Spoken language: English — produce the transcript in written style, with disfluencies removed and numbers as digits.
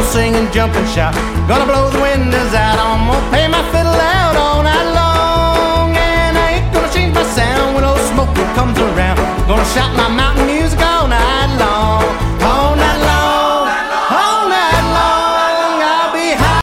sing and jump and shout. Gonna blow the windows out. I'm gonna play my fiddle out all night long. And I ain't gonna change my sound when old smoke comes around. Gonna shout my